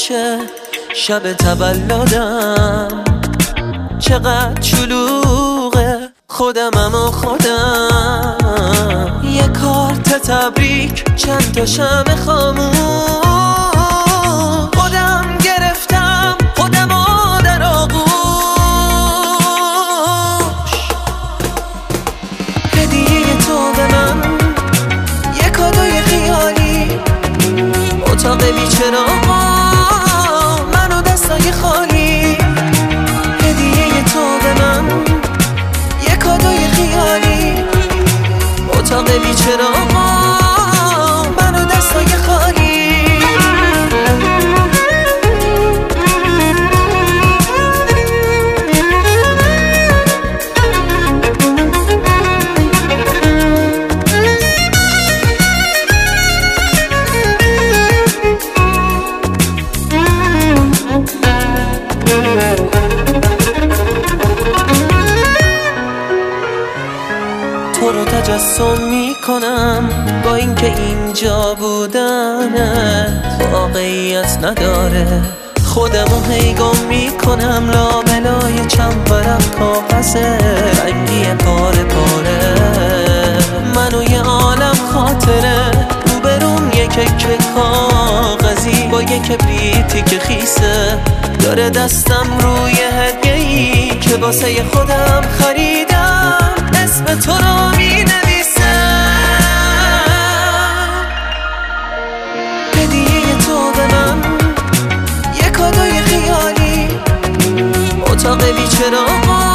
باشه شب تولدم. چقدر شلوغه خودمم و خودم، یه کارت تبریک چند تا شمع خاموش. خودم گرفتم خودم و در آغوش. هدیه تو به من یه کادوی خیالی، اتاق بیچراغا منو دستای خالی. هدیه تو به من یه کادوی خیالی، اتاق بیچراغا منو دستای خالی. تو رو تجسم میکنم با اینکه اینجا بودنت واقعیت نداره. خودمو هی گم میکنم لابلای چند ورق کاغذ رنگی پاره پاره. منو یه عالم خاطره روبروم یه کیک کاغذی با یه کبریتی که خیسه داره دستم روی هدیه‌ای که واسه خودم خریدم. اسم تو رو می‌نویسم. هدیه تو به من یه کادوی خیالی، اتاق بیچراغا